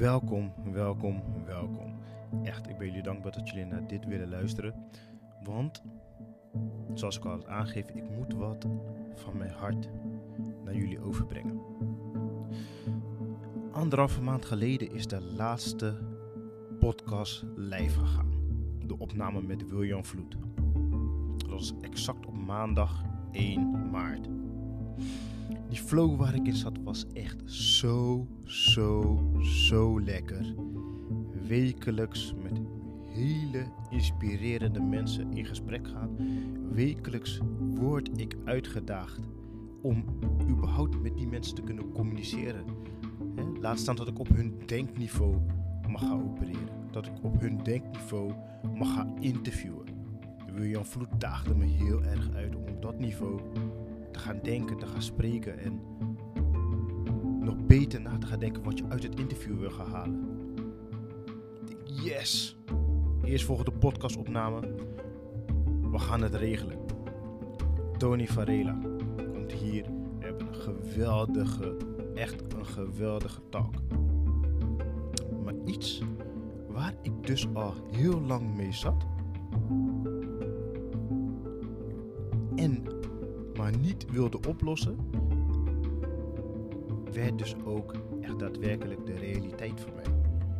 Welkom. Echt, ik ben jullie dankbaar dat jullie naar dit willen luisteren. Want, zoals ik al aangeef, ik moet wat van mijn hart naar jullie overbrengen. 1,5 maand geleden is de laatste podcast live gegaan. De opname met William Vloed. Dat was exact op maandag 1 maart. Die flow waar ik in zat was echt zo lekker. Wekelijks met hele inspirerende mensen in gesprek gaan. Wekelijks word ik uitgedaagd om überhaupt met die mensen te kunnen communiceren. Laat staan dat ik op hun denkniveau mag gaan opereren. Dat ik op hun denkniveau mag gaan interviewen. William Vloed daagde me heel erg uit om op dat niveau te gaan denken, te gaan spreken en nog beter na te gaan denken wat je uit het interview wil gaan halen. Yes! Eerstvolgende podcastopname. We gaan het regelen. Tony Varela komt hier. We hebben een geweldige talk. Maar iets waar ik dus al heel lang mee zat en maar niet wilde oplossen, werd dus ook echt daadwerkelijk de realiteit voor mij.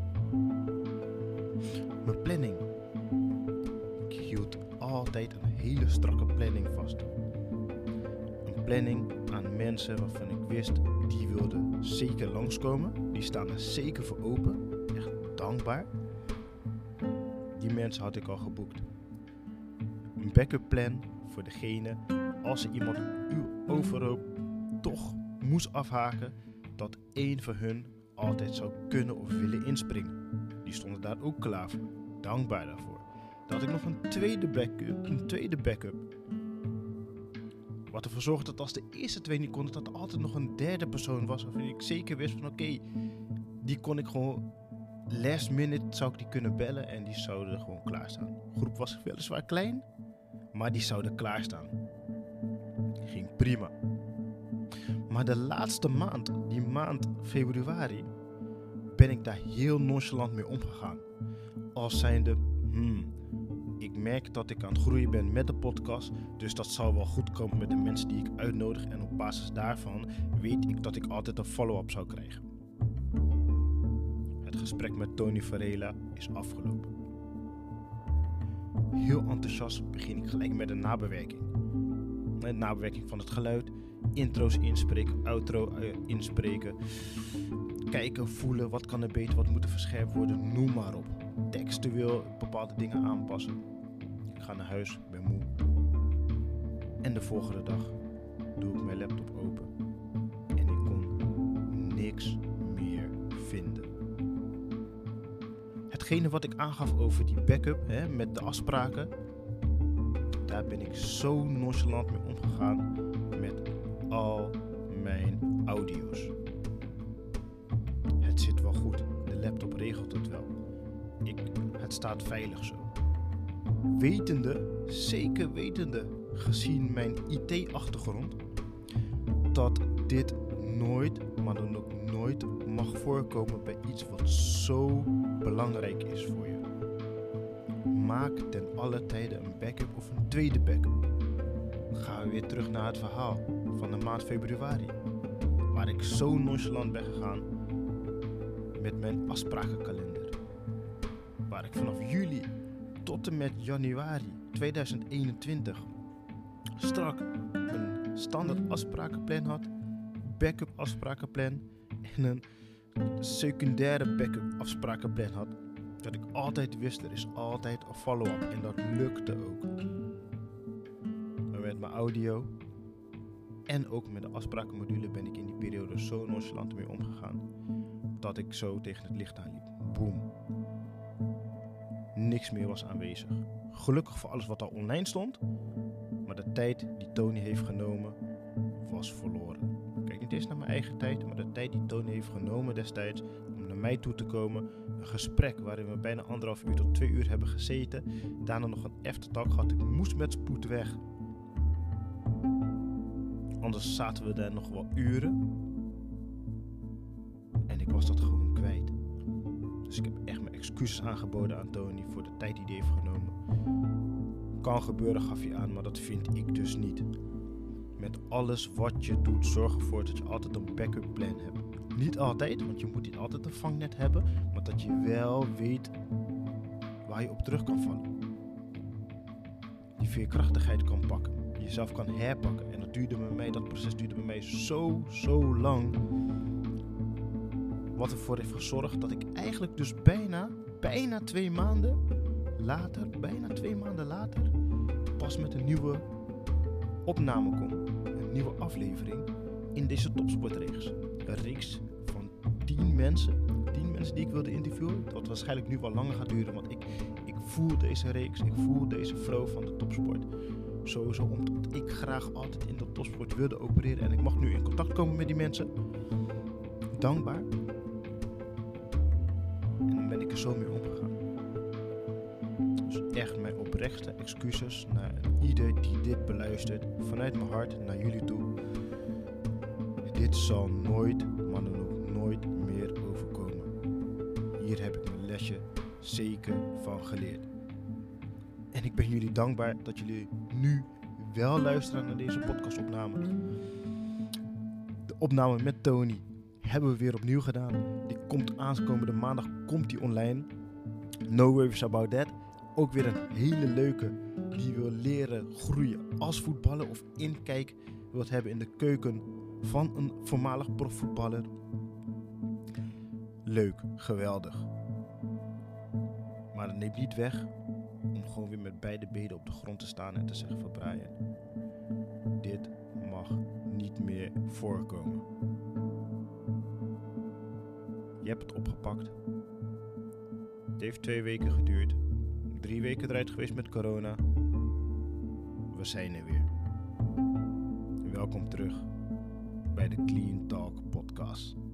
Mijn planning. Ik hield altijd een hele strakke planning vast. Een planning aan mensen waarvan ik wist, die wilden zeker langskomen. Die staan er zeker voor open. Echt dankbaar. Die mensen had ik al geboekt. Een backup plan voor degene, als er iemand uw overhoop toch moest afhaken, dat één van hun altijd zou kunnen of willen inspringen. Die stonden daar ook klaar voor. Dankbaar daarvoor. Dan had ik nog een tweede backup. Wat ervoor zorgde dat als de eerste 2 niet konden, dat er altijd nog een derde persoon was waarvan ik zeker wist van oké, die kon ik gewoon last minute zou ik die kunnen bellen en die zouden gewoon klaarstaan. De groep was weliswaar klein, maar die zouden klaarstaan. Ging prima. Maar de laatste maand, die maand februari, ben ik daar heel nonchalant mee omgegaan. Als zijnde, ik merk dat ik aan het groeien ben met de podcast, dus dat zal wel goed komen met de mensen die ik uitnodig en op basis daarvan weet ik dat ik altijd een follow-up zou krijgen. Het gesprek met Tony Varela is afgelopen. Heel enthousiast begin ik gelijk met een nabewerking. De nabewerking van het geluid, intro's inspreken, outro inspreken, kijken, voelen, wat kan er beter, wat moet er verscherpt worden, noem maar op. Textueel bepaalde dingen aanpassen. Ik ga naar huis, ben moe. En de volgende dag doe ik mijn laptop open. En ik kon niks meer vinden. Hetgene wat ik aangaf over die backup, met de afspraken, daar ben ik zo nonchalant mee omgegaan met al mijn audio's. Het zit wel goed. De laptop regelt het wel. Het staat veilig zo. Zeker wetende, gezien mijn IT-achtergrond, dat dit nooit, maar dan ook nooit mag voorkomen bij iets wat zo belangrijk is voor je. Maak ten alle tijde een backup of een tweede backup. Dan gaan we weer terug naar het verhaal van de maand februari, waar ik zo nonchalant ben gegaan met mijn afsprakenkalender. Waar ik vanaf juli tot en met januari 2021 strak een standaard afsprakenplan had, backup afsprakenplan en een secundaire backup afsprakenplan had. Dat ik altijd wist, er is altijd een follow-up en dat lukte ook. Maar met mijn audio en ook met de afsprakenmodule ben ik in die periode zo nonchalant mee omgegaan dat ik zo tegen het licht aanliep. Boom. Niks meer was aanwezig. Gelukkig voor alles wat al online stond, maar de tijd die Tony heeft genomen was verloren. Kijk niet eens naar mijn eigen tijd, maar de tijd die Tony heeft genomen destijds om naar mij toe te komen. Een gesprek waarin we bijna 1,5 uur tot 2 uur hebben gezeten. Daarna nog een aftertalk gehad. Ik moest met spoed weg. Anders zaten we daar nog wel uren. En ik was dat gewoon kwijt. Dus ik heb echt mijn excuses aangeboden aan Tony voor de tijd die hij heeft genomen. Kan gebeuren, gaf hij aan, maar dat vind ik dus niet. Met alles wat je doet, zorg ervoor dat je altijd een backup plan hebt. Niet altijd, want je moet niet altijd een vangnet hebben, maar dat je wel weet waar je op terug kan vallen. Die veerkrachtigheid kan pakken, jezelf kan herpakken. En dat proces duurde bij mij zo lang. Wat ervoor heeft gezorgd dat ik eigenlijk dus bijna 2 maanden later, pas met een nieuwe opname kom. Een nieuwe aflevering in deze topsportreeks. Een reeks van 10 mensen die ik wilde interviewen. Dat waarschijnlijk nu wel langer gaat duren, want ik voel deze reeks, ik voel deze flow van de topsport. Sowieso omdat ik graag altijd in de topsport wilde opereren en ik mag nu in contact komen met die mensen. Dankbaar. En dan ben ik er zo mee omgegaan. Dus echt mijn oprechte excuses naar ieder die dit beluistert. Vanuit mijn hart naar jullie toe. Dit zal nooit, maar dan ook nooit meer overkomen. Hier heb ik mijn lesje zeker van geleerd. En ik ben jullie dankbaar dat jullie nu wel luisteren naar deze podcastopname. De opname met Tony hebben we weer opnieuw gedaan. Die komt aankomende maandag online. No worries about that. Ook weer een hele leuke die wil leren groeien als voetballer of inkijk wilt hebben in de keuken van een voormalig profvoetballer. Leuk, geweldig. Maar dat neemt niet weg om gewoon weer met beide benen op de grond te staan en te zeggen van Brian, dit mag niet meer voorkomen. Je hebt het opgepakt. Het heeft 2 weken geduurd. 3 weken eruit geweest met corona. We zijn er weer. Welkom terug bij de Clean Talk podcast.